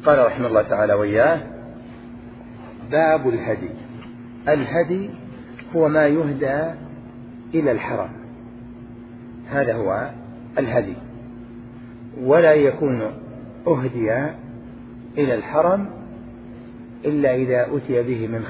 قال رحمه الله تعالى وإياه: باب الهدي. الهدي هو ما يهدى إلى الحرم، هذا هو الهدي، ولا يكون أهدي إلى الحرم إلا إذا أتي به من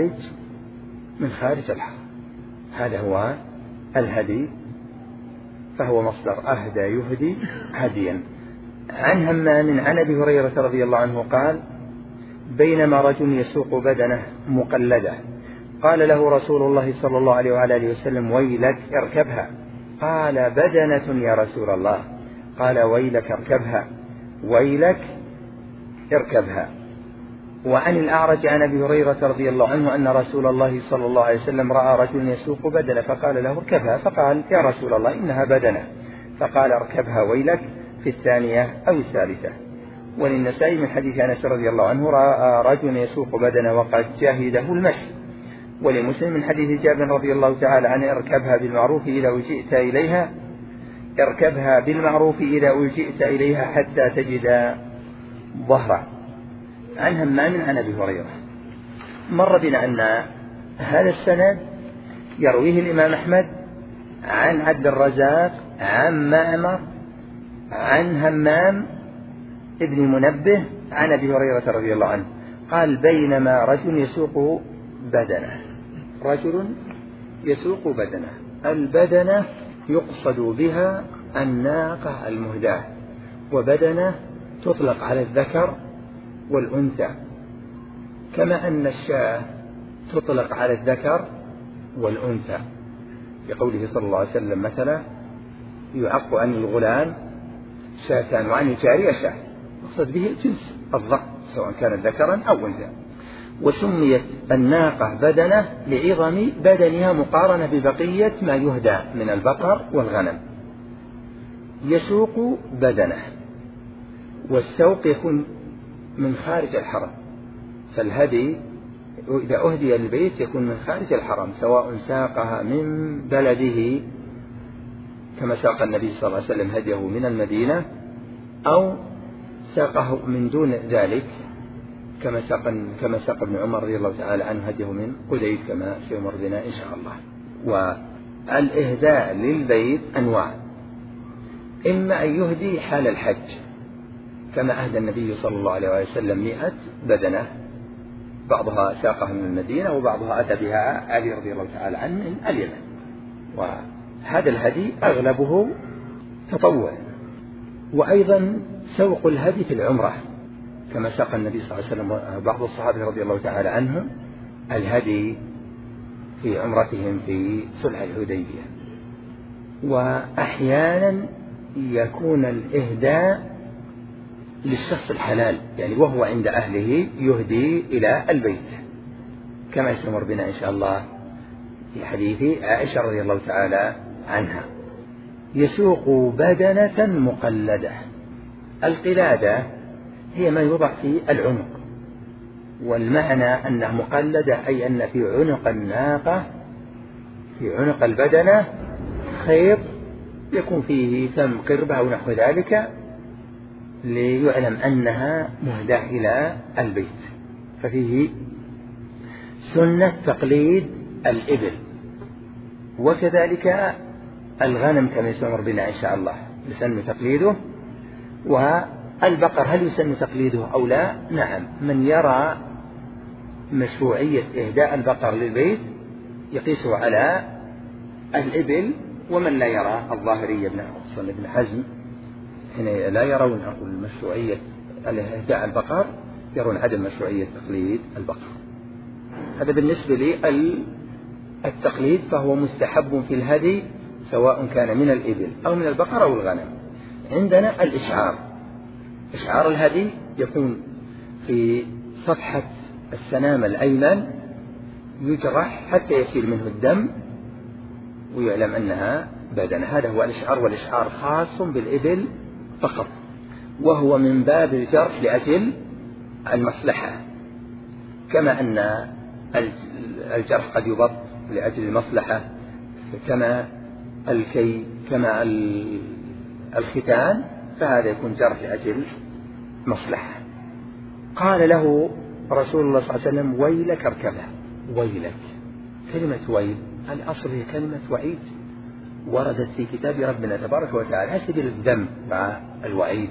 خارج الحرم، هذا هو الهدي، فهو مصدر أهدى يهدي هديا. عن همام عن أبي هريرة رضي الله عنه قال: بينما رجل يسوق بدنه مقلدة قال له رسول الله صلى الله عليه وعلى آله وسلم: ويلك اركبها. قال: بدنة يا رسول الله. قال: ويلك اركبها، ويلك اركبها. وعن الأعرج عن أبي هريرة رضي الله عنه أن رسول الله صلى الله عليه وسلم رأى رجل يسوق بدنة فقال له: اركبها. فقال: يا رسول الله إنها بدنة. فقال: اركبها ويلك في الثانية أو الثالثة. وللنسائي من حديث أنس رضي الله عنه: رأى رجل يسوق بدنة وقد جاهده المشي. ولمسلم من حديث جابر رضي الله تعالى عنه: اركبها بالمعروف إذا ألجئت إليها، اركبها بالمعروف إذا ألجئت إليها حتى تجد ظهرا. عن همام عن أبي هريرة. مر بنا أن هذا السند يرويه الإمام أحمد عن عبد الرزاق عن معمر عن همام ابن منبه عن أبي هريرة رضي الله عنه قال: بينما رجل يسوق بدنه. رجل يسوق بدنه، البدنة يقصد بها الناقة المهداة، وبدنة تطلق على الذكر والأنثى، كما أن الشاة تطلق على الذكر والأنثى، لقوله صلى الله عليه وسلم مثلا: يعق عن الغلام شاتان وعن الجارية شاة، يقصد به الجنس الضأن سواء كان ذكرا أو أنثى. وسميت الناقة بدنة لعظم بدنها مقارنة ببقية ما يهدى من البقر والغنم. يسوق بدنه، والسوق يكون من خارج الحرم، فالهدي إذا أهدي للبيت يكون من خارج الحرم، سواء ساقها من بلده كما ساق النبي صلى الله عليه وسلم هديه من المدينة، أو ساقه من دون ذلك كما ساق ابن عمر رضي الله تعالى عنه هديه من قديد كما سيمر بنا إن شاء الله. والإهداء للبيت أنواع: إما أن يهدي حال الحج كما أهدى النبي صلى الله عليه وسلم 100 بدنة، بعضها ساقها من المدينة وبعضها أتى بها علي رضي الله تعالى عنه من اليمن، وهذا الهدي أغلبه تطوع. وأيضا سوق الهدي في العمرة كما ساق النبي صلى الله عليه وسلم بعض الصحابة رضي الله تعالى عنهم الهدي في عمرتهم في صلح الحديبية. وأحيانا يكون الإهداء للشخص الحلال، يعني وهو عند أهله يهدي إلى البيت كما سيمر بنا إن شاء الله في حديث عائشة رضي الله تعالى عنها. يسوق بدنة مقلدة. القلادة هي ما يوضع في العنق، والمعنى أنها مقلدة أي أن في عنق الناقة في عنق البدنة خيط يكون فيه ثم قربة أو نحو ذلك ليعلم أنها مهداة إلى البيت. ففيه سنة تقليد الإبل، وكذلك الغنم كما يسمر بنا إن شاء الله يسن تقليده. والبقر هل يسن تقليده أو لا؟ نعم، من يرى مشروعية إهداء البقر للبيت يقيسه على الإبل، ومن لا يرى الظاهرية ابن حزم هنا لا يرون مشروعية إهداء البقر، يرون عدم مشروعية تقليد البقر. هذا بالنسبة للتقليد، فهو مستحب في الهدي سواء كان من الإبل أو من البقر أو الغنم. عندنا الإشعار. إشعار الهدي يكون في صفحة السنام الأيمن، يجرح حتى يسيل منه الدم ويعلم أنها بدنة، هذا هو الإشعار. والإشعار خاص بالإبل فقط، وهو من باب الجرح لأجل المصلحة، كما أن الجرح قد يبط لأجل المصلحة، كما الختان، فهذا يكون جرح لأجل مصلحة. قال له رسول الله صلى الله عليه وسلم ويلك اركبها. ويلك، كلمة ويل الأصل هي كلمة وعيد، وردت في كتاب ربنا تبارك وتعالى على سبيل الذم مع الوعيد،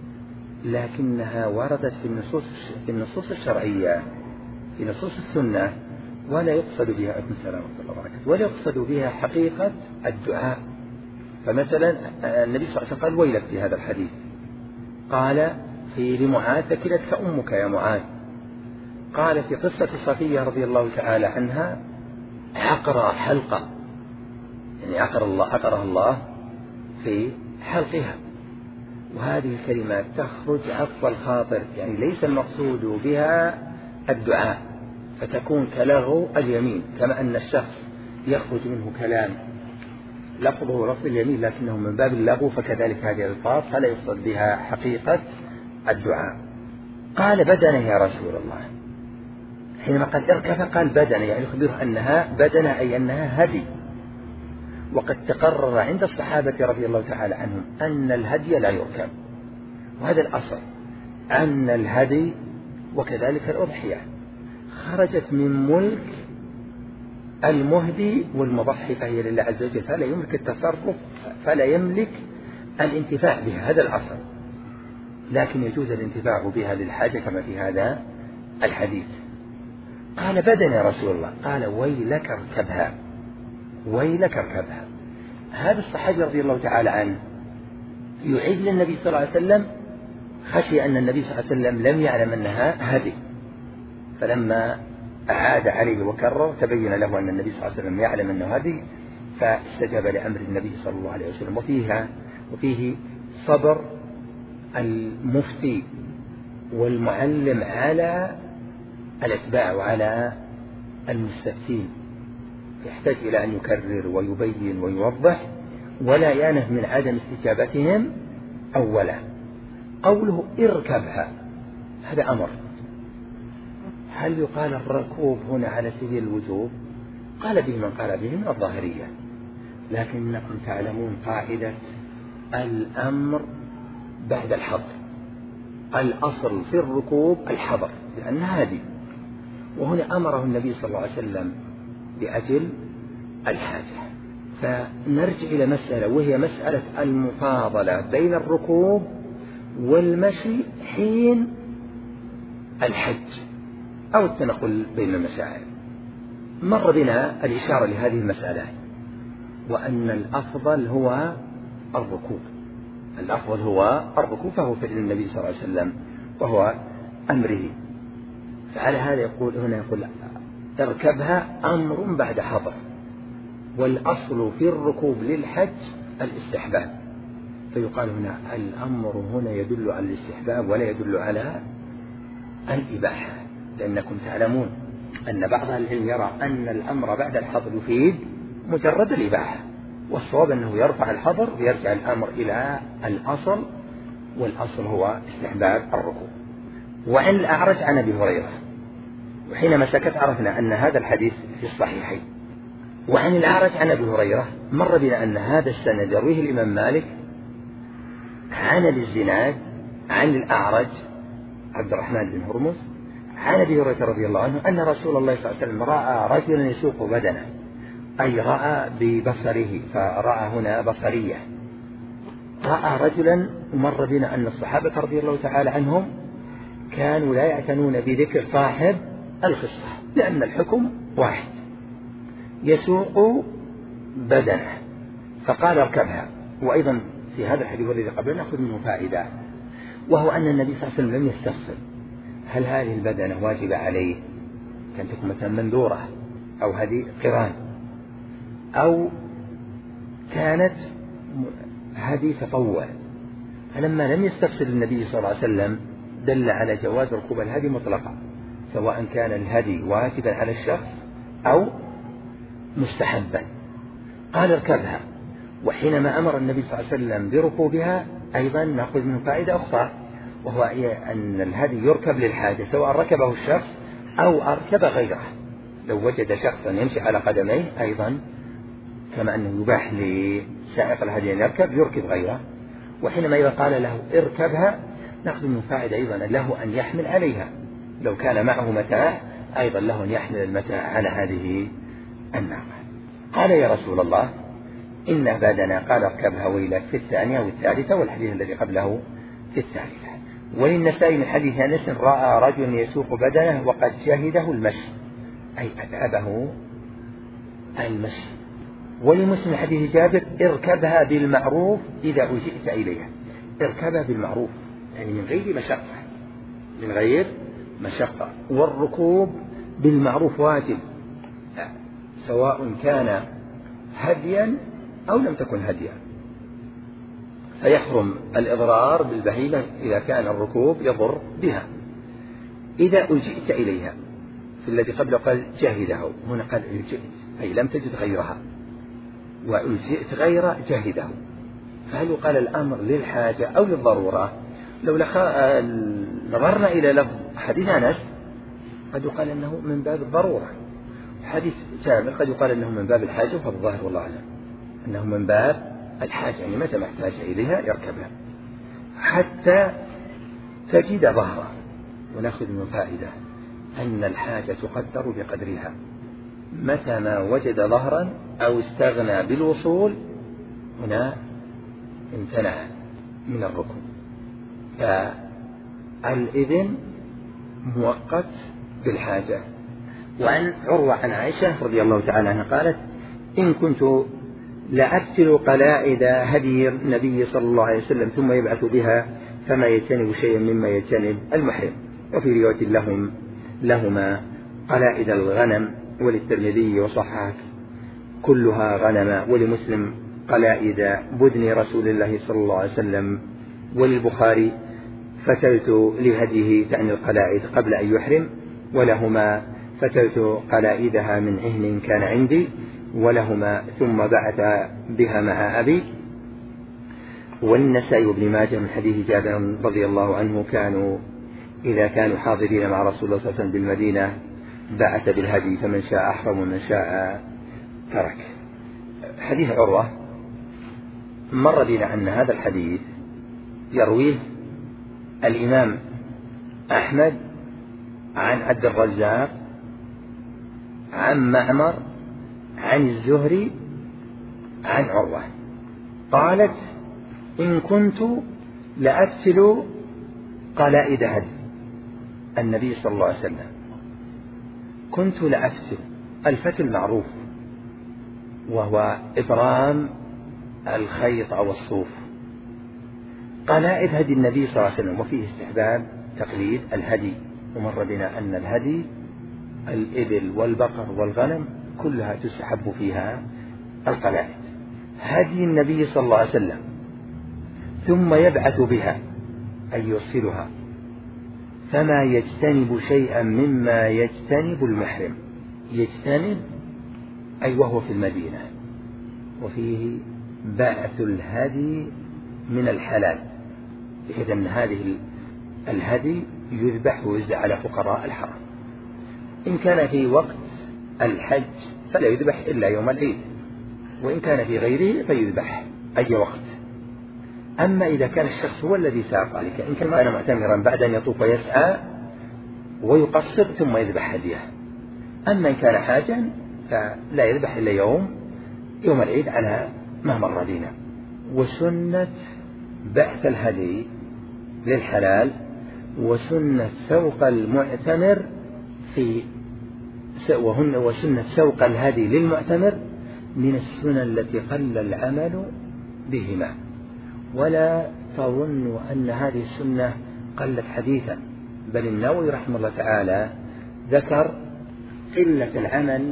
لكنها وردت في النصوص الشرعية، في نصوص السنة، ولا يقصد بها عليكم السلام ورحمة الله وبركاته، ولا يقصد بها حقيقة الدعاء. فمثلا النبي صلى الله عليه وسلم قال ويلك في هذا الحديث، قال في لمعاذ ثكلتك أمك يا معاذ، قال في قصة صفية رضي الله تعالى عنها عقر حلقة، يعني عقرها الله في حلقها. وهذه الكلمات تخرج عفو الخاطر، يعني ليس المقصود بها الدعاء، فتكون كلغو اليمين، كما أن الشخص يخرج منه كلام لفظه لفظ اليمين لكنه من باب اللغو، فكذلك هذه الألفاظ فلا يقصد بها حقيقة الدعاء. قال بدنه يا رسول الله، حينما قال اركب قال بدنه، يعني يخبره أنها بدنه أي أنها هدي. وقد تقرر عند الصحابة رضي الله تعالى عنهم أن الهدي لا يركب، وهذا الأصل، أن الهدي وكذلك الأضحية خرجت من ملك المهدي والمضحي، فهي لله عز وجل، فلا يملك التصرف، فلا يملك الانتفاع بها، هذا الأصل، لكن يجوز الانتفاع بها للحاجة كما في هذا الحديث. قال بدن يا رسول الله، قال ويلك اركبها، ويلك اركبها. هذا الصحابي رضي الله تعالى عنه يعيد للنبي صلى الله عليه وسلم، خشي أن النبي صلى الله عليه وسلم لم يعلم أنها هدي، فلما أعاد عليه وكرر تبين له أن النبي صلى الله عليه وسلم يعلم أنه هدي، فاستجاب لأمر النبي صلى الله عليه وسلم. وفيه صبر المفتي والمعلم على الأتباع وعلى المستفتين، يحتاج إلى أن يكرر ويبين ويوضح، ولا يانف من عدم استجابتهم أولا. قوله اركبها هذا أمر، هل يقال الركوب هنا على سبيل الوجوب؟ قال به من قال به من الظاهرية، لكنكم تعلمون قاعدة الأمر بعد الحظر، الأصل في الركوب الحظر لأن هذه، وهنا أمره النبي صلى الله عليه وسلم لأجل الحاجة. فنرجع إلى مسألة، وهي مسألة المفاضلة بين الركوب والمشي حين الحج أو التنقل بين المشاعر. مر بنا الإشارة لهذه المسألة، وأن الأفضل هو الركوب، الأفضل هو الركوب، فهو فعل النبي صلى الله عليه وسلم وهو أمره. فعلى هذا يقول هنا، يقول اركبها أمر بعد حظر، والأصل في الركوب للحج الاستحباب، فيقال هنا الأمر هنا يدل على الاستحباب ولا يدل على الإباحة، لأنكم تعلمون أن بعض العلم يرى أن الأمر بعد الحظر يفيد مجرد الإباحة، والصواب أنه يرفع الحظر ويرجع الأمر إلى الأصل، والأصل هو استحباب الركوب. وعن الأعرج عن أبي هريرة، وحينما سكت عرفنا أن هذا الحديث في الصحيحين. وعن الأعرج عن أبي هريرة مر بنا أن هذا السند يرويه الإمام مالك عن الزناد عن الأعرج عبد الرحمن بن هرمز عن أبي هريرة رضي الله عنه أن رسول الله صلى الله عليه وسلم رأى رجلا يسوق بدنه، أي رأى ببصره، فرأى هنا بصرية، رأى رجلا. ومر بنا أن الصحابة رضي الله تعالى عنهم كانوا لا يعتنون بذكر صاحب القصة، لأن الحكم واحد، يسوق بدنه، فقال اركبها. وأيضا في هذا الحديث الذي قبله نأخذ منه فائدة، وهو أن النبي صلى الله عليه وسلم لم يستفصل هل هذه البدنة واجبة عليه، كان تكون مثلا منذورة، أو هذه قران، أو كانت هذه تطوع. فلما لم يستفصل النبي صلى الله عليه وسلم دل على جواز ركوب الهدي مطلقا، سواء كان الهدي واجبا على الشخص أو مستحبا. قال اركبها. وحينما أمر النبي صلى الله عليه وسلم بركوبها أيضا نأخذ منه فائدة أخرى، وهو أن الهدي يركب للحاجة، سواء ركبه الشخص أو أركب غيره. لو وجد شخصا يمشي على قدميه أيضا كما أنه يباح لسائق الهدي أن يركب غيره. وحينما إذا قال له اركبها نأخذ من فائدة أيضا له أن يحمل عليها، لو كان معه متاع أيضا له أن يحمل المتاع على هذه الناقة. قال يا رسول الله إن بدنا، قال اركبها ويلك في الثانية والثالثة، والحديث الذي قبله في الثالثة. وللنسائي من حديث أنس رأى رجل يسوق بدنه وقد شهده المشي، أي أتعبه المشي. ولمسلم حديث جابر اركبها بالمعروف إذا أجئت إليها، اركبها بالمعروف يعني من غير مشقة، من غير مشقة. والركوب بالمعروف واجب سواء كان هديا أو لم تكن هديا، فيحرم الإضرار بالبهيمة إذا كان الركوب يضر بها. إذا أجئت إليها، في الذي قبل قال جاهده، هنا قال أجئت أي لم تجد غيرها، وأجئت غير جاهده. فهل قال الأمر للحاجة أو للضرورة؟ لو نظرنا إلى لفظ حديث أنس قد يقال أنه من باب الضرورة، حديث جابر قد يقال أنه من باب الحاجة، فالظاهر والله أعلم أنه من باب الحاجة، يعني متى محتاج إليها يركبها حتى تجد ظهرا. ونأخذ من فائدة أن الحاجة تقدر بقدرها، متى ما وجد ظهرا أو استغنى بالوصول هنا امتنع من الركوب، فالإذن مؤقت بالحاجة. وعن عروة عن عائشة رضي الله تعالى عنها قالت إن كنت لأرسل قلائد هدي النبي صلى الله عليه وسلم ثم يبعث بها فما يجتنب شيئا مما يجتنب المحرم. وفي رواية لهما قلائد الغنم، وللترمذي وصححه كلها غنما، ولمسلم قلائد بدن رسول الله صلى الله عليه وسلم، وللبخاري فتلت لهديه تعني القلائد قبل أن يحرم، ولهما فتلت قلائدها من عهن كان عندي، ولهما ثم بعث بها مع أبي. والنسائي وابن ماجه من حديث جابر رضي الله عنه كانوا إذا كانوا حاضرين مع رسول الله صلى الله عليه وسلم بالمدينة بعث بالهدي، فمن شاء أحرم ومن شاء ترك. حديث عروة مر بنا أن هذا الحديث يرويه الإمام أحمد عن عبد الرزاق عن معمر عن الزهري عن عروة قالت إن كنت لأفتل قلائد هدي النبي صلى الله عليه وسلم. كنت لأفتل، الفتل معروف وهو إبرام الخيط أو الصوف. قلائد هدي النبي صلى الله عليه وسلم، وفيه استحباب تقليد الهدي، ومر بنا أن الهدي الإبل والبقر والغنم كلها تستحب فيها القلائد. هدي النبي صلى الله عليه وسلم ثم يبعث بها أي يرسلها، فما يجتنب شيئا مما يجتنب المحرم. يجتنب أي وهو في المدينة، وفيه بعث الهدي من الحلال، بحيث أن هذه الهدي يذبح ويوزع على فقراء الحرم. إن كان في وقت الحج فلا يذبح إلا يوم العيد، وإن كان في غيره فيذبح أي وقت. أما إذا كان الشخص هو الذي ساق ذلك، إن كان معتمرا بعد أن يطوف ويسعى ويقصر ثم يذبح هديه. أما إن كان حاجا فلا يذبح إلا يوم العيد على ما مر بنا. وسنة بعث الهدي للحلال وسنة سوق المعتمر وسنة سوق الهدي للمعتمر من السنن التي قل العمل بهما. ولا تظن أن هذه السنة قلت حديثا، بل النووي رحمه الله تعالى ذكر قلة العمل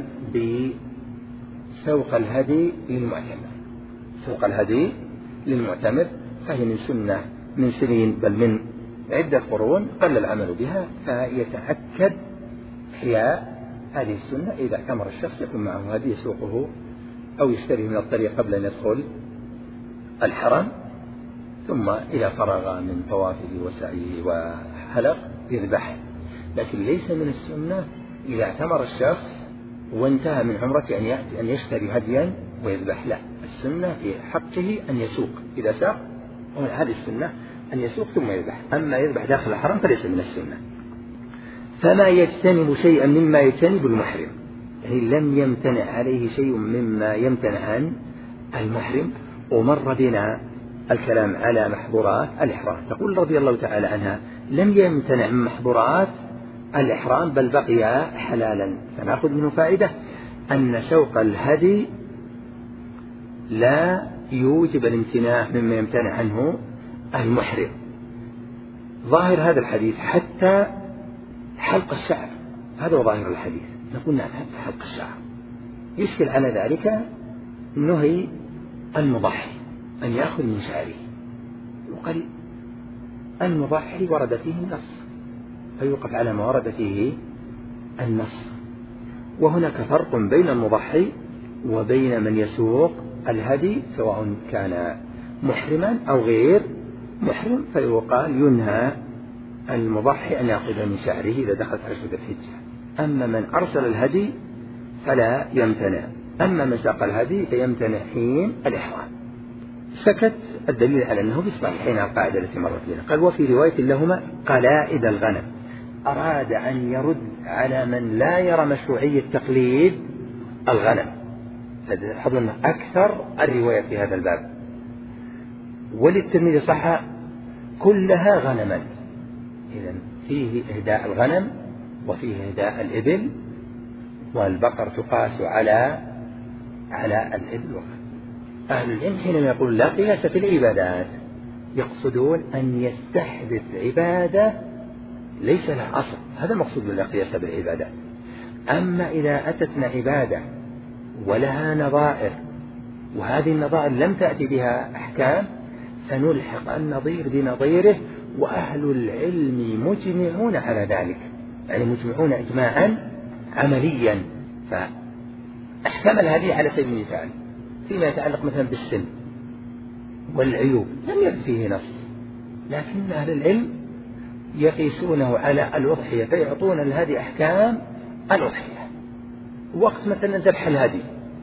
بسوق الهدي للمعتمر. سوق الهدي للمعتمر فهي من سنة من سنين، بل من عدة قرون قل العمل بها، فيتأكد إحياء هذه السنة. إذا اعتمر الشخص يكون معه هدي يسوقه أو يشتري من الطريق قبل أن يدخل الحرم، ثم إذا فرغ من طوافه وسعيه وحلق يذبح. لكن ليس من السنة إذا اعتمر الشخص وانتهى من عمرته أن يشتري هديا ويذبح، لا، السنة في حقه أن يسوق إذا ساق، هذه السنة. أن يسوق ثم يذبح، أما يذبح داخل الحرم فليس من السنة. فما يجتنب شيئا مما يجتنب المحرم، يعني لم يمتنع عليه شيء مما يمتنع عن المحرم. ومر بنا الكلام على محظورات الإحرام. تقول رضي الله تعالى عنها: لم يمتنع من محظورات الإحرام بل بقي حلالا. فنأخذ منه فائدة أن سوق الهدي لا يوجب الامتناع مما يمتنع عنه المحرم. ظاهر هذا الحديث حتى حلق الشعر، هذا هو ظاهر الحديث. نقول نعم حتى حلق الشعر. يشكل على ذلك نهي المضحي أن يأخذ من شعره، وقال المضحي ورد فيه النص فيوقف على ما ورد فيه النص. وهناك فرق بين المضحي وبين من يسوق الهدي سواء كان محرما أو غير محرم، فيقال ينهى المضحي أن يأخذ من شعره إذا دخلت عشر ذي الحجة. أما من أرسل الهدي فلا يمتنع، أما من ساق الهدي فيمتنع حين الإحرام. سكت الدليل على أنه في الصحيحين على القاعدة التي مرت بنا. قال: وفي رواية لهما قلائد الغنم. أراد أن يرد على من لا يرى مشروعية تقليد الغنم. حضرنا أكثر الرواية في هذا الباب. وللترمذي صح كلها غنما، إذن فيه إهداء الغنم وفيه إهداء الإبل، والبقر تقاس على الإبل والغنم. أهل العلم حينما يقول لا قياس في العبادات يقصدون أن يستحدث عبادة ليس لها أصل، هذا المقصود بلا قياس بالعبادات. أما إذا أتتنا عبادة ولها نظائر وهذه النظائر لم تأتي بها أحكام فنلحق النظير بنظيره، وأهل العلم مجمعون على ذلك، يعني مجمعون إجماعا عمليا. فأحكام الهدي على سبيل المثال فيما يتعلق مثلا بالسن والعيوب لم يرد فيه نص، لكن أهل العلم يقيسونه على الأضحية فيعطون الهدي أحكام الأضحية. وقت مثلا ذبح الهدي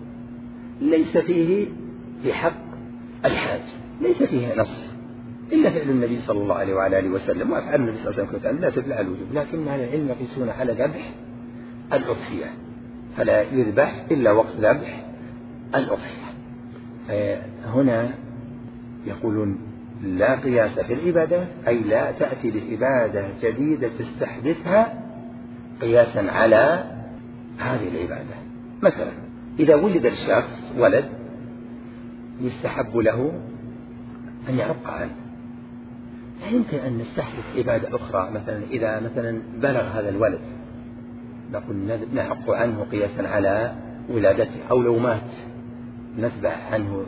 ليس فيه في حق الحاج ليس فيه نص إلا فعل النبي صلى الله عليه وعلى آله وسلم، وأفعال النبي صلى الله عليه وسلم لا تدل على الوجوب، لكن أهل العلم يقيسون على ذبح الأضحية فلا يذبح إلا وقت ذبح الأضحية. هنا يقولون لا قياس في العبادة، أي لا تأتي بعبادة جديدة تستحدثها قياسا على هذه العبادة. مثلا إذا ولد الشخص ولد يستحب له أن يعق عنه، يمكن أن نستحدث عبادة أخرى. مثلا إذا مثلا بلغ هذا الولد نقول نعق عنه قياسا على ولادته، أو لو مات نذبح عنه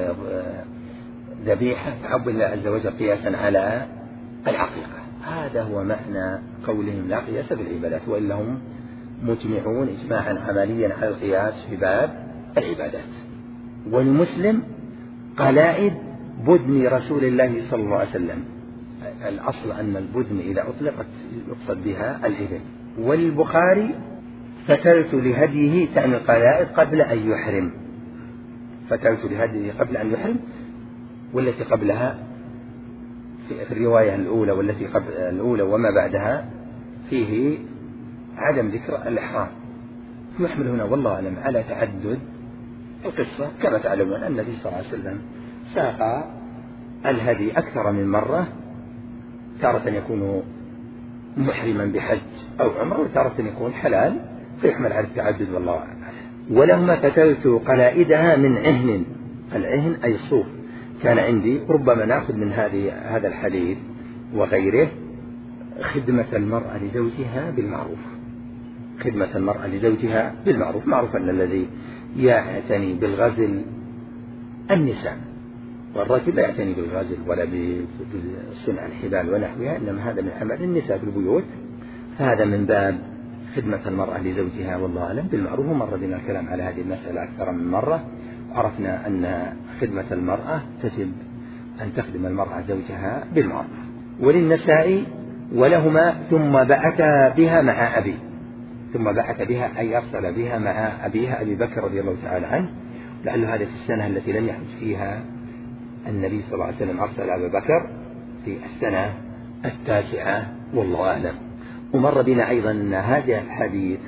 ذبيحة تعبد الله عز وجل قياسا على العقيقة. هذا هو معنى قولهم لا قياس بالعبادات، وإلا هم مجمعون إجماعا عمليا على القياس في باب العبادات. ولمسلم قلائد بدن رسول الله صلى الله عليه وسلم. الأصل أن البدن إذا أطلقت يقصد بها الإبل. والبخاري فتلت لهديه تعني القلائد قبل أن يحرم، فتلت لهديه قبل أن يحرم، والتي قبلها في الرواية الأولى والتي قبل الأولى وما بعدها فيه عدم ذكر الإحرام. يحمل هنا والله أعلم على تعدد القصة. كما تعلمون أن النبي صلى الله عليه وسلم ساق الهدي أكثر من مرة، تارة يكون محرما بحج أو عمره، وتارة يكون حلال، فيحمل على التعدد والله أعلم. ولهما فتلت قلائدها من عهن. العهن أي الصوف. كان عندي ربما نأخذ من هذا الحديث وغيره خدمة المرأة لزوجها بالمعروف. خدمة المرأة لزوجها بالمعروف. معروف أن الذي يعتني بالغزل النساء، والرجل لا يعتني بالغزل ولا بصنع الحبال ونحوها، إنما هذا من عمل النساء في البيوت، فهذا من باب خدمة المرأة لزوجها والله أعلم بالمعروف. ومر بنا الكلام على هذه المسألة أكثر من مرة، عرفنا أن خدمة المرأة تجب أن تخدم المرأة زوجها بالمعروف. وللنساء ولهما ثم بعث بها مع أبي. ثم بعث بها أي أرسل بها مع أبيها أبي بكر رضي الله تعالى عنه، لعل هذه في السنة التي لم يحج فيها النبي صلى الله عليه وسلم أرسل أبا بكر في السنة 9 والله أعلم. ومر بنا أيضا أن هذا الحديث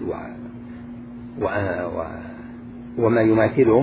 وما يماثله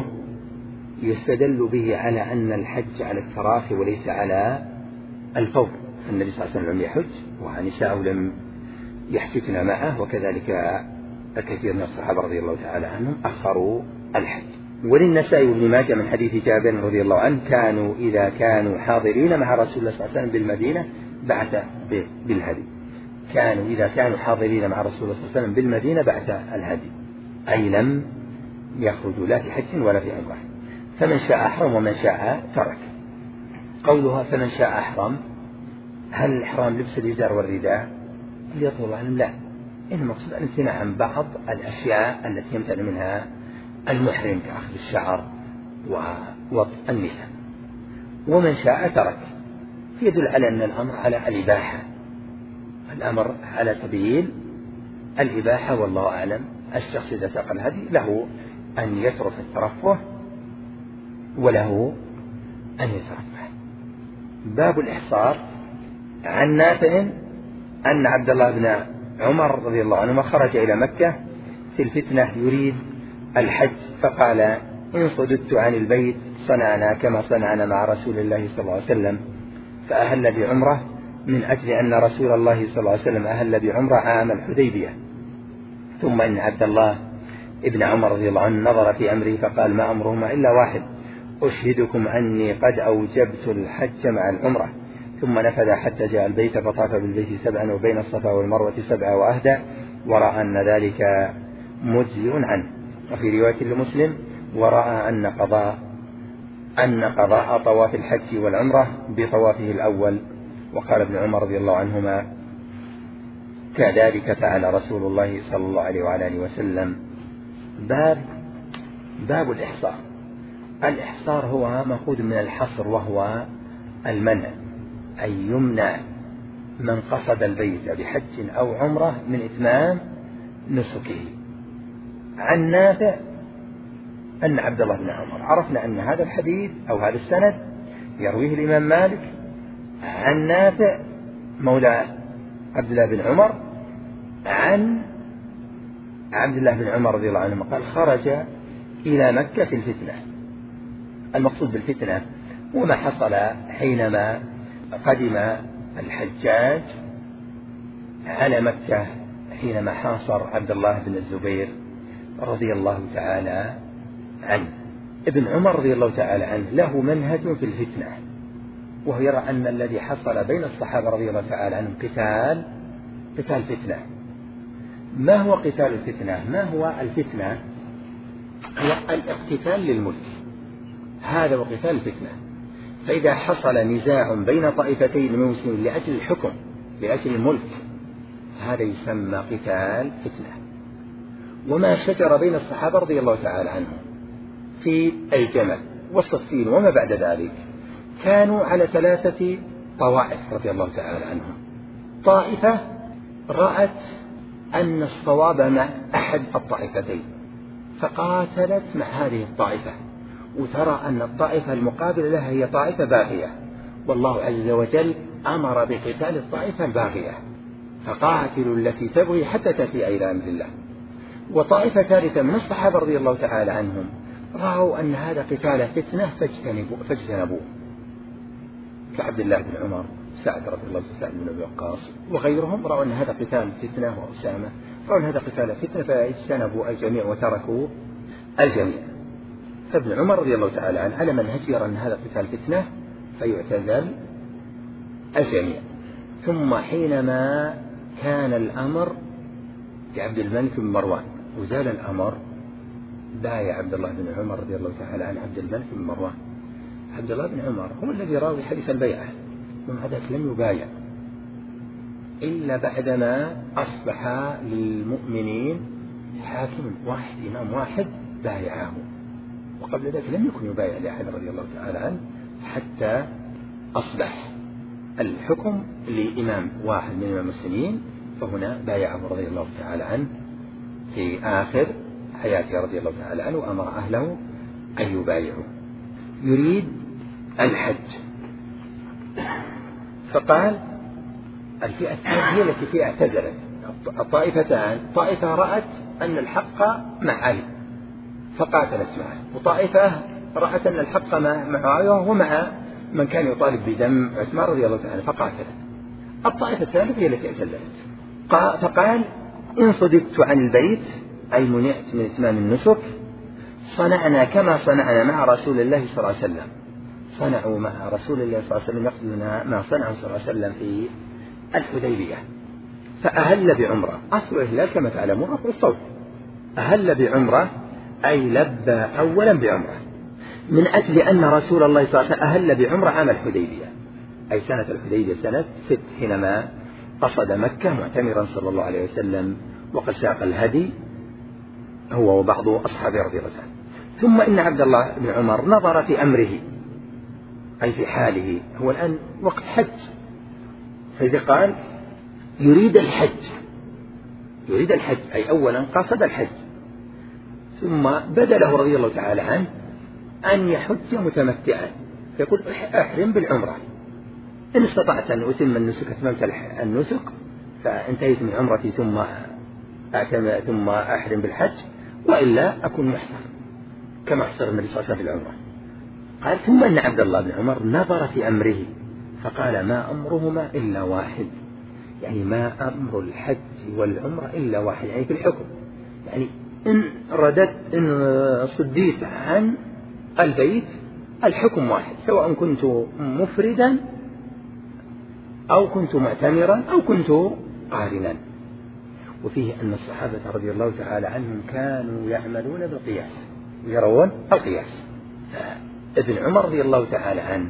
يستدل به على أن الحج على التراخي وليس على الفور. النبي صلى الله عليه وسلم لم يحج ونساء لم يحججن معه، وكذلك الكثير من الصحابة رضي الله تعالى عنهم أخروا الحج. وللنسائي وابن ماجه من حديث جابر رضي الله عنه كانوا إذا كانوا حاضرين مع رسول الله صلى الله عليه وسلم بالمدينة بعث بالهدي. كانوا إذا كانوا حاضرين مع رسول الله صلى الله عليه وسلم بالمدينة بعث الهدي، أي لم يخرجوا لا في حج ولا في عمرة. فمن شاء أحرم ومن شاء ترك. قولها فمن شاء أحرم، هل الإحرام لبس الإزار والرداء؟ يطول الله عنهم لا، إنما مقصود الامتناع عن بعض الأشياء التي يمتنع منها المحرم كأخذ الشعر ووطء النساء. ومن شاء ترك، يدل على أن الأمر على الإباحة، الأمر على سبيل الإباحة والله أعلم. الشخص إذا ساق الهدي له أن يترك الترفه وله أن يترفه. باب الإحصار. عن نافع أن عبد الله بن عمر رضي الله عنهما خرج إلى مكة في الفتنة يريد الحج، فقال إن صددت عن البيت صنعنا كما صنعنا مع رسول الله صلى الله عليه وسلم، فأهل بعمرة من أجل أن رسول الله صلى الله عليه وسلم أهل بعمرة عام الحديبية. ثم إن عبد الله ابن عمر رضي الله عنه نظر في أمره فقال ما أمرهما إلا واحد، أشهدكم أني قد أوجبت الحج مع العمرة. ثم نفذ حتى جاء البيت فطاف بالبيت 7 وبين الصفا والمروة 7 وأهدى، ورأى أن ذلك مجزئ عنه. وفي رواية لمسلم ورأى أن قضاء طواف الحج والعمرة بطوافه الأول. وقال ابن عمر رضي الله عنهما كذلك فعل رسول الله صلى الله عليه وعلى آله وسلم. باب الإحصار. الإحصار هو مأخوذ من الحصر وهو المنع، أي يمنع من قصد البيت بحج أو عمرة من إتمام نسكه. عن نافع أن عبد الله بن عمر، عرفنا أن هذا الحديث أو هذا السند يرويه الإمام مالك عن نافع مولى عبد الله بن عمر عن عبد الله بن عمر رضي الله عنه قال خرج إلى مكة في الفتنة. المقصود بالفتنة هو ما حصل حينما قدم الحجاج على مكة حينما حاصر عبد الله بن الزبير رضي الله تعالى عنه. ابن عمر رضي الله تعالى عنه له منهج في الفتنة، وهو يرى أن الذي حصل بين الصحابة رضي الله تعالى عنهم قتال فتنة. ما هو قتال الفتنة؟ ما هو الفتنة؟ هو الاقتتال للملك، هذا هو قتال الفتنة. فإذا حصل نزاع بين طائفتين من المسلمين لأجل الحكم لأجل الملك هذا يسمى قتال فتنة. وما شجر بين الصحابة رضي الله تعالى عنهم في الجمل والصفين وما بعد ذلك كانوا على 3 طوائف رضي الله تعالى عنهم. طائفة رأت أن الصواب مع أحد الطائفتين فقاتلت مع هذه الطائفة، وترى أن الطائفة المقابلة لها هي طائفة باغية، والله عز وجل أمر بقتال الطائفة الباغية فقاتلوا التي تبغي حتى تأتي إلى أمر الله. وطائفة ثالثة من الصحابة رضي الله تعالى عنهم رأوا أن هذا قتال فتنة فاجتنبوه، كعبد الله بن عمر، سعد رضي الله سعد بن أبي وقاص وغيرهم رأوا أن هذا قتال فتنة، وأسامة رأوا أن هذا قتال فتنة فاجتنبوا الجميع وتركوا الجميع. فابن عمر رضي الله تعالى عنه على منهج يرى أن هذا قتال فتنة فيعتزل الجميع. ثم حينما كان الأمر لعبد الملك بن مروان وزال الأمر بايع عبد الله بن عمر رضي الله تعالى عن عبد الملك بن مروان. عبد الله بن عمر هو الذي راوي حديث البيعة، ومع ذلك لم يبايع إلا بعدما أصبح للمؤمنين حاكم واحد إمام واحد بايعه، وقبل ذلك لم يكن يبايع لأحد رضي الله تعالى عنه حتى أصبح الحكم لإمام واحد من إمام المسلمين، فهنا بايعه رضي الله تعالى عنه في آخر حياته رضي الله تعالى عنه وأمر أهله أن يبايعوا. يريد الحج. فقال الفئة الثانية هي التي فيها اعتزلت. الطائفتان، طائفة رأت أن الحق مع علي فقاتلت معه، وطائفة رأت أن الحق مع معاوية ومع من كان يطالب بدم عثمان رضي الله تعالى فقاتلت. الطائفة الثالثة هي التي اعتزلت. فقال إن صدقت عن البيت أي منعت من إتمام النسك صنعنا كما صنعنا مع رسول الله صلى الله عليه وسلم. صنعوا مع رسول الله صلى الله عليه وسلم يقصدون ما صنعوا صلى الله عليه وسلم في الحديبية. فأهل بعمرة، أصل الإهلال كما تعلمون رفع الصوت. أهل بعمرة أي لبى أولا بعمرة، من أجل أن رسول الله صلى الله عليه وسلم أهل بعمرة عام الحديبية أي سنة الحديبية سنة 6 حينما قصد مكة معتمرا صلى الله عليه وسلم وقد ساق الهدي هو وبعض أصحابه رضي الله عنه. ثم إن عبد الله بن عمر نظر في أمره أي في حاله، هو الآن وقت حج، فإذا قال يريد الحج أي أولا قصد الحج، ثم بدا له رضي الله تعالى عنه أن يحج متمتعا، فيقول أحرم بالعمرة إن استطعت أن أتم النسك أتممت النسك فانتهيت من عمرتي ثم أحرم بالحج، وإلا أكون محصر كما أحصر النبي صلى الله عليه وسلم في العمرة. قال ثم أن عبد الله بن عمر نظر في أمره فقال ما أمرهما إلا واحد، يعني ما أمر الحج والعمرة إلا واحد، يعني في الحكم، يعني إن صديت عن البيت الحكم واحد، سواء كنت مفردا أو كنت معتمرا أو كنت قارنا. وفيه أن الصحابة رضي الله تعالى عنهم كانوا يعملون بالقياس يرون القياس. ابن عمر رضي الله تعالى عنه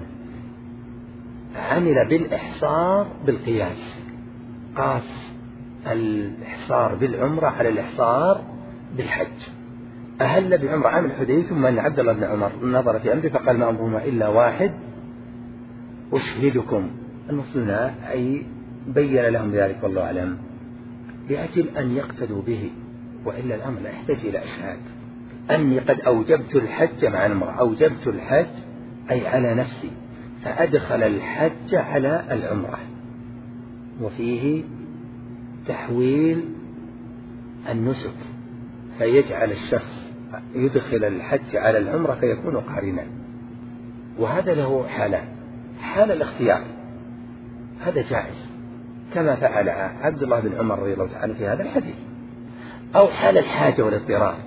عمل بالإحصار بالقياس، قاس الإحصار بالعمرة على الإحصار بالحج. أهل بعمرة عام الحديبية، ثم أن عبد الله بن عمر نظر في أمره فقال ما أمرهما إلا واحد أشهدكم، المقصود أي بين لهم ذلك والله أعلم لأجل أن يقتدوا به، وإلا الأمر لا يحتاج إلى إشهاد. أني قد أوجبت الحج مع المرأة، أوجبت الحج أي على نفسي، فأدخل الحج على العمرة. وفيه تحويل النسك فيجعل الشخص يدخل الحج على العمرة فيكون قارنا، وهذا له حالان: حال الاختيار هذا جائز كما فعل عبد الله بن عمر رضي الله تعالى في هذا الحديث، أو حال الحاجة والاضطرار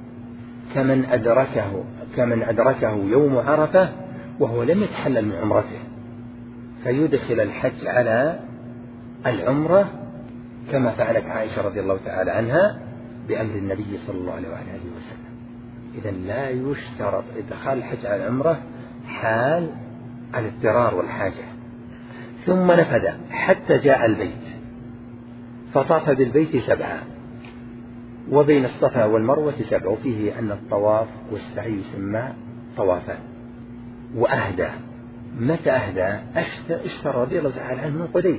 كمن أدركه يوم عرفة وهو لم يتحلل من عمرته فيدخل الحج على العمرة كما فعلت عائشة رضي الله تعالى عنها بأمر النبي صلى الله عليه وسلم. إذن لا يشترط إدخال الحج على العمرة حال الاضطرار والحاجة. ثم نفذ حتى جاء البيت فطاف بالبيت 7 وبين الصفا والمروة 7، وفيه أن الطواف والسعي يسمى طوافا. وأهدى، متى أهدى؟ اشترى رضي الله تعالى عنه من قديد،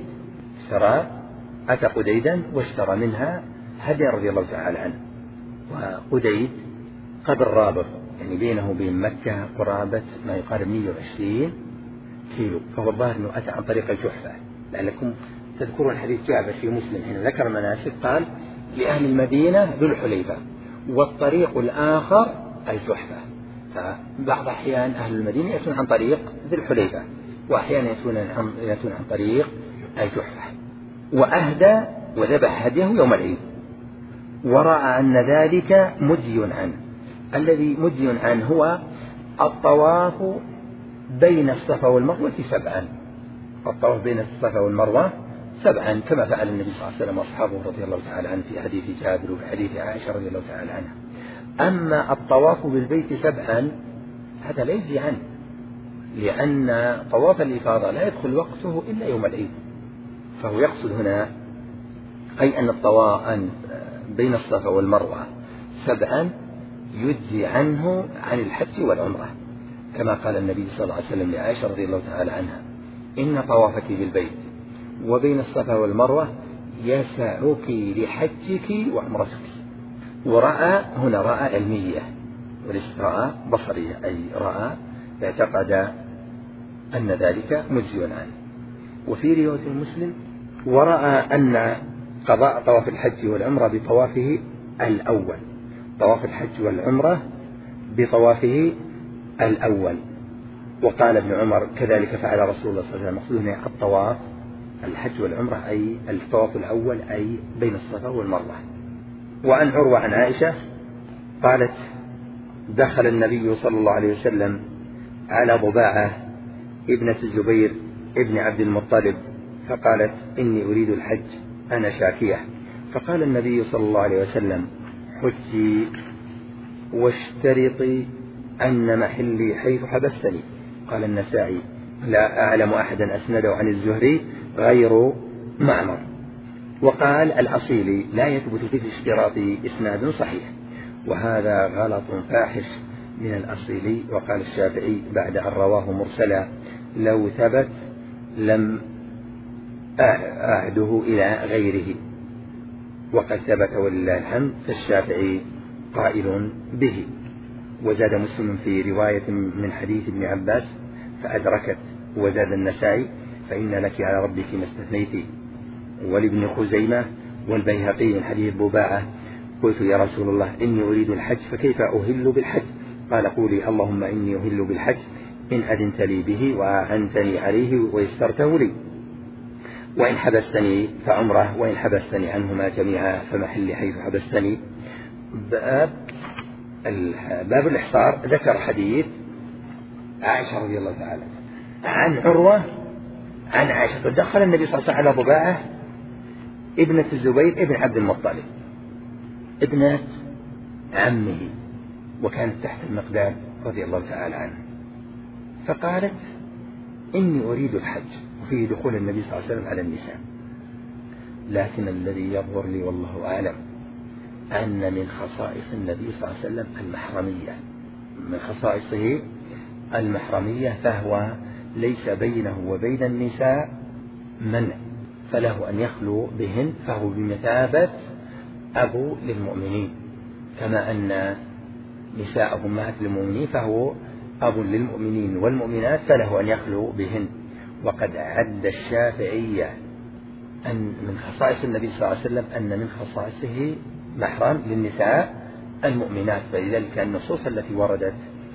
أتى قديدا واشترى منها هدي رضي الله تعالى عنه. وقديد قبل رابط، يعني بينه وبين مكة قرابة ما يقارب 120 كيلو، فهو الظاهر أنه أتى عن طريق الجحفة، لعلكم تذكرون حديث جابر في مسلم حين ذكر المناسك قال لأهل المدينة ذو الحليفة والطريق الآخر الجحفة، فبعض أحيان أهل المدينة يأتون عن طريق ذي الحليفة وأحيانا يأتون عن طريق الجحفة. وأهدى وذبح هديه يوم العيد، ورأى أن ذلك مجزي عنه. الذي مجزي عنه هو الطواف بين الصفا والمروة 7، الطواف بين الصفا والمروة 7 كما فعل النبي صلى الله عليه وسلم وأصحابه رضي الله تعالى عنه في حديث جابر وفي حديث عائشة رضي الله تعالى عنها. أما الطواف بالبيت 7 هذا لا يجزي عنه، لأن طواف الإفاضة لا يدخل وقته إلا يوم العيد، فهو يقصد هنا أي أن الطواف بين الصفا والمروة 7 يجزي عنه عن الحج والعمرة، كما قال النبي صلى الله عليه وسلم لعائشة رضي الله تعالى عنها إن طوافك بالبيت وبين الصفا والمروة يسعك لحجك وعمرتك. ورأى هنا رأى علمية وليست رأى بصرية، أي رأى اعتقد أن ذلك مجزي عنه. وفي رواية مسلم ورأى أن قضاء طواف الحج والعمرة بطوافه الأول، طواف الحج والعمرة بطوافه الأول. وقال ابن عمر كذلك فعل رسول الله صلى الله عليه وسلم. مقصوده الطواف الحج والعمرة أي الطواف الأول أي بين الصفا والمروة. وعن عروة عن عائشة قالت دخل النبي صلى الله عليه وسلم على ضباعة ابنة الزبير ابن عبد المطلب فقالت إني أريد الحج أنا شاكية. فقال النبي صلى الله عليه وسلم حجي واشترطي أن محلي حيث حبستني. قال النسائي لا أعلم أحدا أسنده عن الزهري غير معمر. وقال الأصيلي لا يثبت في الاشتراط إسناد صحيح، وهذا غلط فاحش من الأصيلي. وقال الشافعي بعد أن رواه مرسلا لو ثبت لم أعده إلى غيره، وقد ثبت ولله الحمد فالشافعي قائل به. وزاد مسلم في رواية من حديث ابن عباس فأدركت. وزاد النسائي فإن لك على ربك ما استثنيت. ولابن خزيمة والبيهقي من حديث ضباعة قلت يا رسول الله إني أريد الحج فكيف أهل بالحج؟ قال قولي اللهم إني أهل بالحج إن أذنت لي به وأعنتني عليه ويسرته لي، وإن حبستني فعمره وإن حبستني عنهما جميعا فمحلي حيث حبستني. باب الإحصار ذكر حديث عائشة رضي الله تعالى عن عروة عن عائشة دخل النبي صلى الله عليه وسلم على ضباعة ابنة الزبير ابن عبد المطلب ابنة عمه، وكانت تحت المقداد رضي الله تعالى عنه. فقالت إني أريد الحج، وفيه دخول النبي صلى الله عليه وسلم على النساء، لكن الذي يظهر لي والله أعلم أن من خصائص النبي صلى الله عليه وسلم المحرمية، من خصائصه المحرمية، فهو ليس بينه وبين النساء منع، فله أن يخلو بهن، فهو بمثابة أبو للمؤمنين، كما أن نساء أمهات للمؤمنين فهو أب للمؤمنين والمؤمنات فله أن يخلو بهن. وقد عد الشافعية أن من خصائص النبي صلى الله عليه وسلم أن من خصائصه محرم للنساء المؤمنات، فلذلك النصوص التي وردت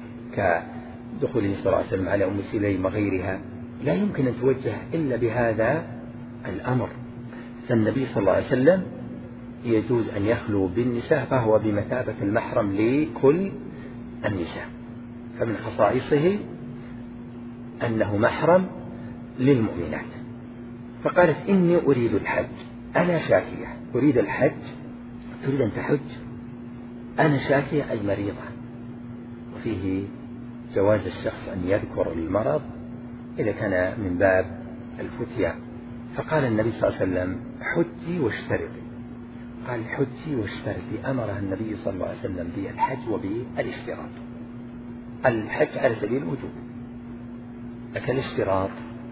كدخوله صلى الله عليه وسلم على أم سليم وغيرها لا يمكن أن توجه إلا بهذا الأمر. فالنبي صلى الله عليه وسلم يجوز أن يخلو بالنساء، فهو بمثابة المحرم لكل النساء، فمن خصائصه أنه محرم للمؤمنات. فقالت إني أريد الحج أنا شاكية. أريد الحج تريد أن تحج، أنا شاكية أي مريضة، وفيه جواز الشخص أن يذكر المرض إذا كان من باب الفتية. فقال النبي صلى الله عليه وسلم حجي واشترطي. قال حجي واشترطي، أمرها النبي صلى الله عليه وسلم بالحج وبالاشتراط. الحج على سبيل الوجوب، لكن الاشتراط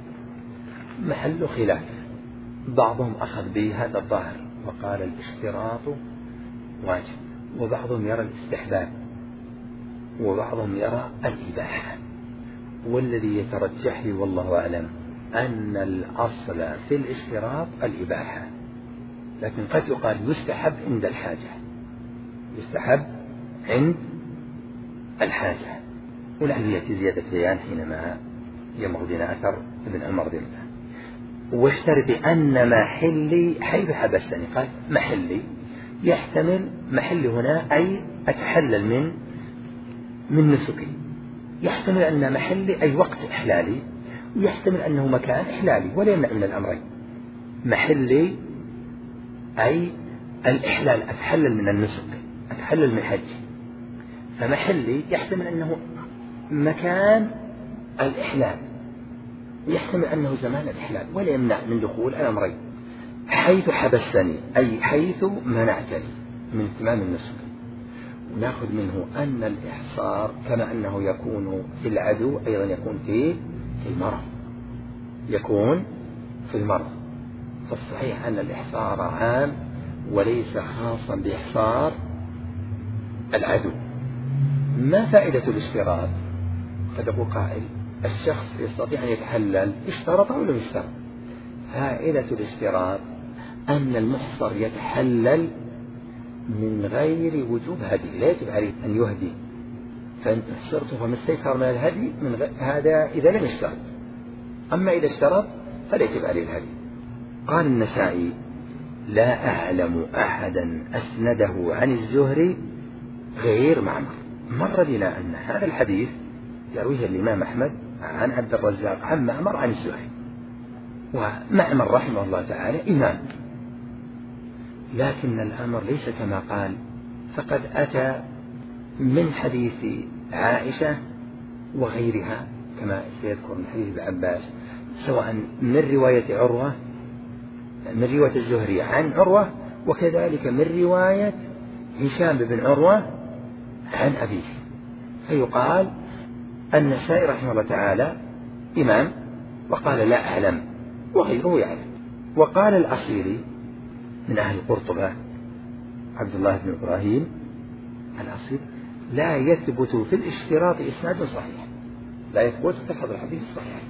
محل خلاف، بعضهم أخذ بهذا الظاهر وقال الاشتراط واجب، وبعضهم يرى الاستحباب، وبعضهم يرى الإباحة. والذي يترجح لي والله أعلم أن الأصل في الاشتراط الإباحة، لكن قد يقال يستحب عند الحاجة، يستحب عند الحاجة، ولعل يأتي زيادة بيان حينما يمر بنا أثر ابن عمر رضي الله عنه. واشترط أن محلي حيث حبستني. قال محلي يحتمل محلي هنا أي أتحلل من نسكي، يحتمل أن محلي أي وقت إحلالي، ويحتمل أنه مكان إحلالي، ولا يمنع من الأمرين. محلي أي الإحلال، أتحلل من النسك، أتحلل من حج. فمحلي يحتمل أنه مكان الإحلال، ويحتمل أنه زمان الإحلال، ولا يمنع من دخول الأمرين. حيث حبستني أي حيث منعتني من اتمام النسك. ونأخذ منه أن الإحصار كما أنه يكون في العدو أيضا يكون في المرض، يكون في المرض. فالصحيح أن الإحصار عام وليس خاصا بإحصار العدو. ما فائدة الاشتراط؟ قد يقول قائل الشخص يستطيع أن يتحلل اشترط أو لم يشترط. فائدة الاشتراط أن المحصر يتحلل من غير وجوب هدي، لا يجب عليه أن يهدي، فأنت احصرته فما استيسر من الهدي هذا إذا لم يشترط. أما إذا اشترط فلا يجب عليه الهدي. قال النسائي: لا أعلم أحدا أسنده عن الزهري غير معمر. مر بنا أن هذا الحديث يرويه الإمام أحمد عن عبد الرزاق عن معمر عن الزهري، ومعمر رحمه الله تعالى إمام، لكن الأمر ليس كما قال، فقد أتى من حديث عائشة وغيرها كما سيذكر من حديث ابن عباس، سواء من رواية عروة، من رواية الزهري عن عروة، وكذلك من رواية هشام بن عروة عن أبيه. فيقال النسائي رحمه الله تعالى إمام، وقال لا أعلم، وغيره يعلم. وقال الأصيلي من أهل قرطبة عبد الله بن إبراهيم الأصيل: لا يثبت في الاشتراط إسناد صحيح، لا يثبت في حفظ الحديث الصحيح،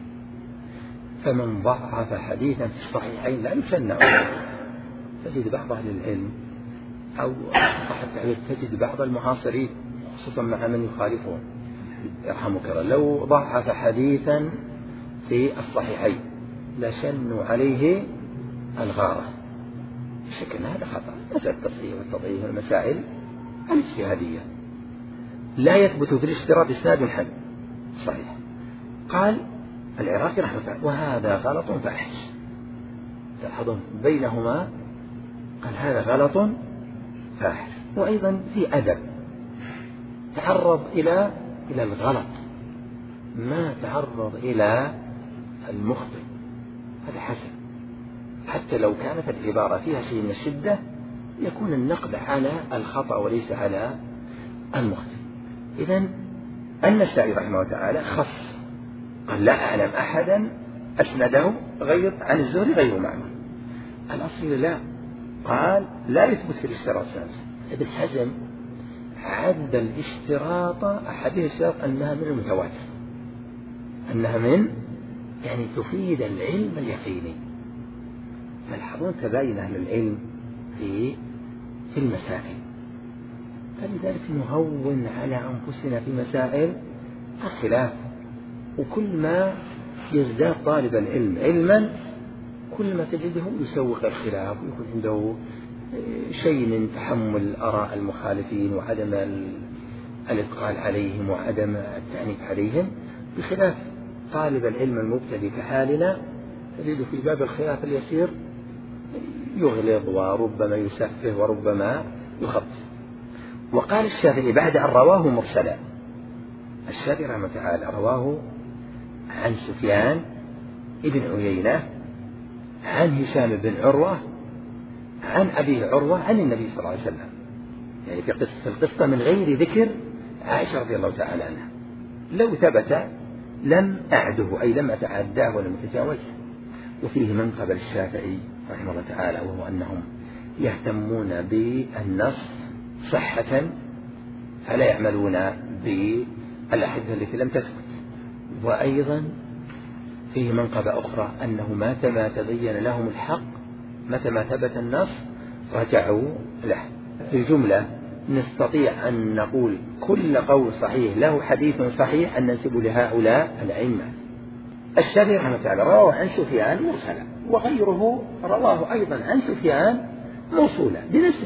فمن ضعف حديثا في الصحيحين لا يشنع. تجد بعض أهل العلم أو صح التعبير تجد بعض المعاصرين خصوصا مع من يخالفون يرحمك الله، لو ضعف حديثا في الصحيحين لشنوا عليه الغارة. بشكل هذا خطأ. مسألة التصحيح والتضعيف والمسائل الاجتهادية لا يثبت في الاشتراط إسناد حد صحيح. قال العراقي رحمه الله: وهذا غلط فاحش. تلاحظون بينهما، قال هذا غلط فاحش. وأيضا في أدب، تعرض إلى الغلط، ما تعرض إلى المخطئ، هذا حسن. حتى لو كانت العبارة فيها شيء من الشدة يكون النقد على الخطأ وليس على المخطئ. إذن النسائي رحمه الله تعالى خص، قال لا أعلم أحدا أسنده غير عن الزهري غير معمر. الأصل لا، قال لا يثبت في الاشتراط نفسه. ابن حزم عد الاشتراط أحدها الشرط أنها من المتواتر، أنها من يعني تفيد العلم اليقيني. تلاحظون تباين أهل العلم في المسائل، فلذلك نهون على أنفسنا في مسائل الخلاف. وكل ما يزداد طالب العلم علما كل ما تجده يسوق الخلاف، ويكون عنده شيء من تحمل آراء المخالفين وعدم الإثقال عليهم وعدم التعنيف عليهم، بخلاف طالب العلم المبتدئ كحالنا تجد في باب الخلاف اليسير يغلظ وربما يسفه وربما يخطئ. وقال الشافعي بعد أن رواه مرسلا، الشافعي رحمه الله تعالى رواه عن سفيان ابن عيينة عن هشام بن عروة عن أبي عروة عن النبي صلى الله عليه وسلم، يعني في القصة من غير ذكر عائشة رضي الله تعالى عنها. لو ثبت لم أعده، أي لم أتعداه ولم أتجاوزه. وفيه منقب الشافعي رحمه الله تعالى، وهو أنهم يهتمون بالنص صحة فلا يعملون بالأحاديث التي لم تثبت. وأيضا فيه منقبة أخرى أنه متى ما تبين لهم الحق، متى ما ثبت النص رجعوا له. في الجملة نستطيع أن نقول كل قول صحيح له حديث صحيح أن ننسب لهؤلاء الأئمة. الشافعي رحمه الله تعالى رواه عن سفيان مرسلا، وغيره رواه أيضا عن سفيان موصولا بنفس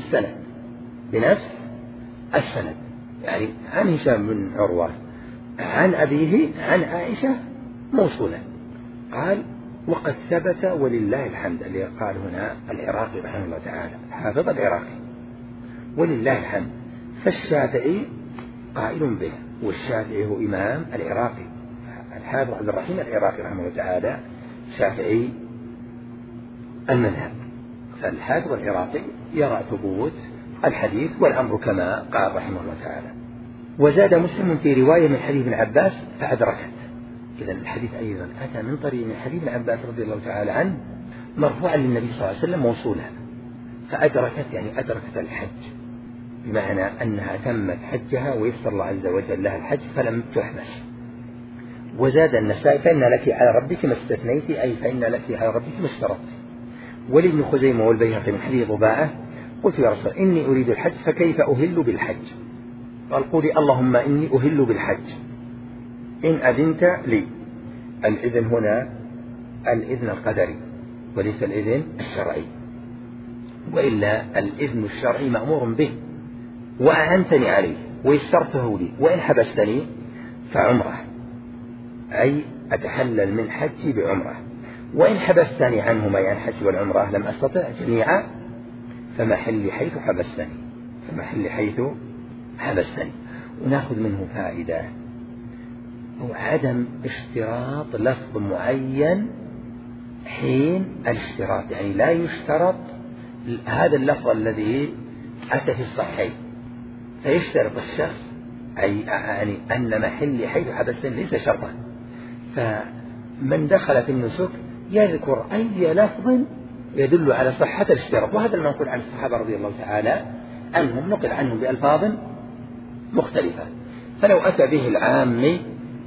السند، يعني عن هشام بن عروة عن أبيه عن عائشة موصولا. قال وقد ثبت ولله الحمد، اللي قال هنا العراقي رحمه الله تعالى حافظ العراقي ولله الحمد. فالشافعي قائل به، والشافعي هو إمام العراقي الحافظ عبد الرحيم العراقي رحمه الله تعالى شافعي المذهب. فالحافظ العراقي يرى ثبوت الحديث والأمر كما قال رحمه الله تعالى. وزاد مسلم في رواية من حديث ابن عباس فأدركت. إذا الحديث أيضا أتى من طريق من حديث ابن عباس رضي الله تعالى عنه مرفوعا للنبي صلى الله عليه وسلم موصولا، فأدركت يعني أدركت الحج، بمعنى أنها تمت حجها ويسر الله عز وجل لها الحج فلم تحبس. وزاد النسائي فإن لك على ربك ما استثنيت، أي فإن لك على ربك ما اشترطت. ولابن خزيمة والبيهقي من حديث ضباعة قلت يا رسول إني أريد الحج فكيف أهل بالحج؟ قال قولي اللهم إني أهل بالحج إن أذنت لي. الإذن هنا الإذن القدري وليس الإذن الشرعي، وإلا الإذن الشرعي مأمور به وأعنتني عليه ويسرته لي، وإن حبستني فعمره، أي أتحلل من حجي بعمره، وإن حبستني عنهما يعني الحج والعمرة لم أستطع جميعا فمحلي حيث حبستني، فمحلي حيث حبستني. ونأخذ منه فائدة هو عدم اشتراط لفظ معين حين الاشتراط، يعني لا يشترط هذا اللفظ الذي أتى في الصحيح فيشترط الشخص يعني أن محلي حيث حبستني ليس شرطا. فمن دخل في النسك يذكر أي لفظ يدل على صحة الاشتراط، وهذا المنقول عن الصحابة رضي الله تعالى عنهم نقل عنهم بألفاظ مختلفة. فلو أتى به العامي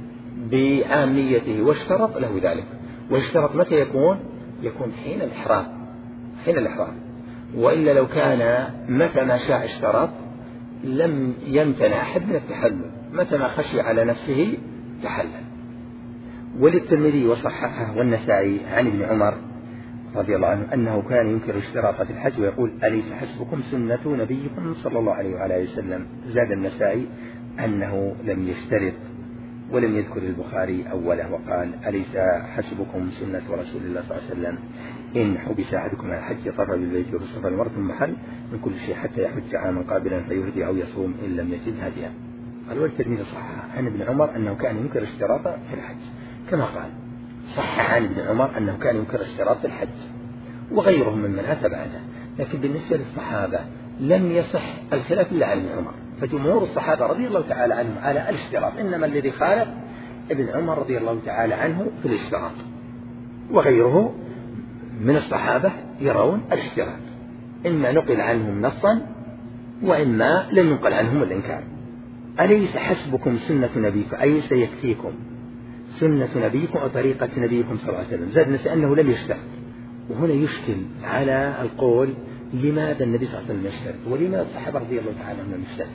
بعاميته واشترط له ذلك، واشترط متى يكون حين الإحرام، حين الإحرام، وإلا لو كان متى ما شاء اشترط لم يمتنع أحد من التحلل، متى ما خشي على نفسه تحلل. وللترمذي وصححه والنسائي عن ابن عمر رضي الله عنه أنه كان ينكر اشتراط في الحج ويقول أليس حسبكم سنة نبيكم صلى الله عليه وعلى وسلم. زاد النسائي أنه لم يشترط ولم يذكر البخاري أوله وقال أليس حسبكم سنة رسول الله صلى الله عليه وسلم إن حبس أحدكم على الحج طاف بالبيت وبالصفا والمروة محل من كل شيء حتى يحج عاما قابلا فيهدي أو يصوم إن لم يجد هديا. قال والترمذي صح عن ابن عمر أنه كان ينكر اشتراط في الحج كما قال، صح عن ابن عمر أنه كان ينكر اشتراط في الحج وغيرهم ممن أتى بعده. لكن بالنسبة للصحابة لم يصح الخلاف إلا عن ابن عمر، فجمهور الصحابة رضي الله تعالى عنهم على الاشتراط، إنما الذي خالف ابن عمر رضي الله تعالى عنه في الاشتراط، وغيره من الصحابة يرون الاشتراط، إما نقل عنهم نصا وإما لم ينقل عنهم الإنكار. أليس حسبكم سنة نبيكم أي سيكفيكم سنة نبيكم وطريقة نبيكم صلى الله عليه وسلم. زاد نسي أنه لم يشترط، وهنا يشكل على القول لماذا النبي صلى الله عليه وسلم يشترط ولماذا الصحابة رضي الله تعالى عنهم يشترط.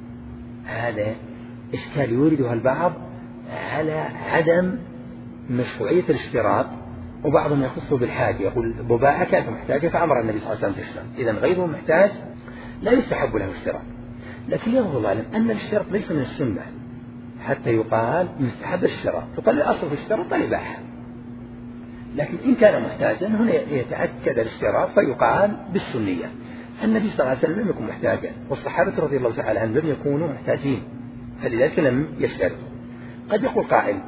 هذا إشكال يوردها البعض على عدم مشروعية الاشتراط، وبعضهم يخصه بالحاجة، يقول ضباعة كانت محتاجة فأمر النبي صلى الله عليه وسلم تشترط، إذن غيره محتاج لا يستحب له اشتراط. لكن يظهر العلم أن الاشتراط ليس من السنة حتى يقال مستحب الشراء، فقال الأصل في الشراء الإباحة. لكن إن كان محتاجا هنا يتأكد الاشتراط فيقال بالسنية. النبي صلى الله عليه وسلم لم يكن محتاجا، والصحابة رضي الله تعالى عنهم لم يكونوا محتاجين، فلذلك لم يشترطوا. قد يقول قائل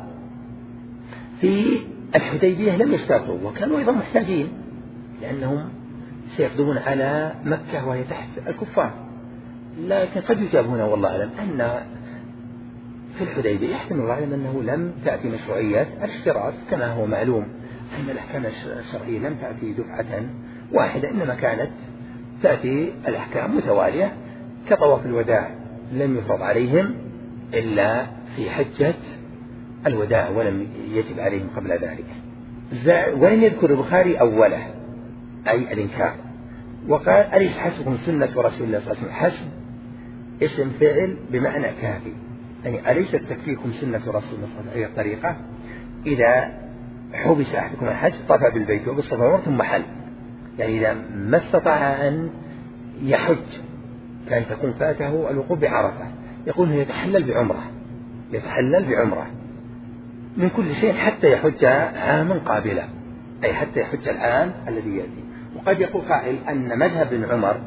في الحديبية لم يشترطوا وكانوا أيضا محتاجين لأنهم سيقدمون على مكة وهي تحت الكفار. لكن قد يجاب هنا والله أعلم أن في الحديبية يحتمل الله علم أنه لم تأتي مشروعية الاشتراط، كما هو معلوم أن الأحكام الشرعية لم تأتي دفعة واحدة، إنما كانت تأتي الأحكام متوالية، كطواف الوداع لم يفرض عليهم إلا في حجة الوداع ولم يجب عليهم قبل ذلك. ولم يذكر البخاري أوله أي الإنكار، وقال أليس حسبكم سنة رسول الله صلى الله عليه وسلم. حسب اسم فعل بمعنى كافي، يعني أليست تكفيكم سنة رسول الله صلى الله عليه وسلم أي الطريقة إذا حبس أحدكم الحج طاف بالبيت وبالصفا والمروة ثم حل، يعني إذا ما استطاع أن يحج كان تكون فاته الوقوف بعرفة يقول يتحلل بعمرة، يتحلل بعمرة من كل شيء حتى يحج عاما قابلا، أي حتى يحج العام الذي يأتي. وقد يقول قائل أن مذهب ابن عمر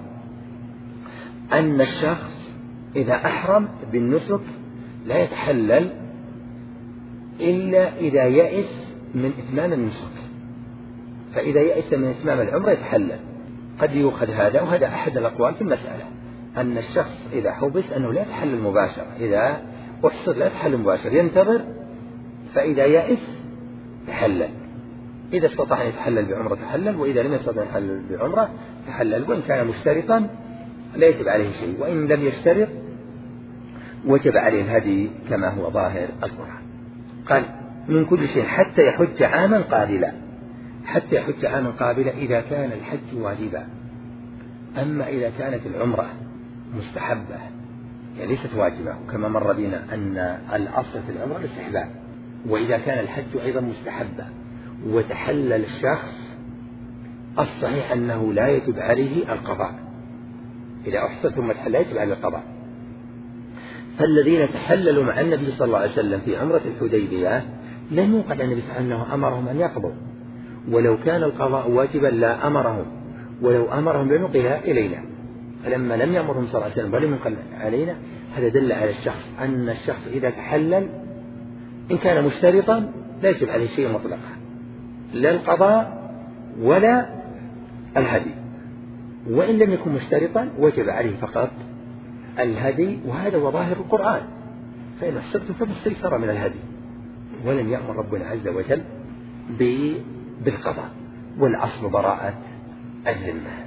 أن الشخص إذا أحرم بالنسك لا يتحلل إلا إذا يئس من إتمام النسك، فإذا يئس من إتمام العمرة يتحلل. قد يؤخذ هذا، وهذا أحد الأقوال في المسألة، أن الشخص إذا حبس أنه لا يتحلل مباشرة، إذا أحصر لا يتحلل مباشرة، ينتظر، فإذا يئس تحلل، إذا استطاع أن يتحلل بعمرة تحلل، وإذا لم يستطع أن يتحلل بعمرة تحلل، وإن كان مشترطا لا يجب عليه شيء، وإن لم يشترط وجب عليه الهدي كما هو ظاهر القرآن. قال من كل شيء حتى يحج عاما قابلا، حتى يحج عاما قابلا إذا كان الحج واجبا. أما إذا كانت العمرة مستحبة يعني ليست واجبة، كما مر بنا أن الأصل في العمرة الاستحباب، وإذا كان الحج أيضا مستحبة وتحلل الشخص الصحيح أنه لا يجب عليه القضاء، إذا أحصل ثم تحلل يجب عليه القضاء. فالذين تحللوا مع النبي صلى الله عليه وسلم في عمرة الحديبية لم يقل النبي صلى الله عليه وسلم أنه أمرهم أن يقضوا، ولو كان القضاء واجبا لا أمرهم، ولو أمرهم لنقل إلينا، فلما لم يأمرهم صلى الله عليه وسلم ولم ينقل علينا هذا دل على الشخص أن الشخص إذا تحلل إن كان مشترطا لا يجب عليه شيء مطلقا، لا القضاء ولا الهدي، وإن لم يكن مشترطا وجب عليه فقط الهدي، وهذا هو ظاهر القرآن، فإن أحسبتم فما استيسر من الهدي، ولم يأمر ربنا عز وجل بالقضاء، والأصل براءة الذمة.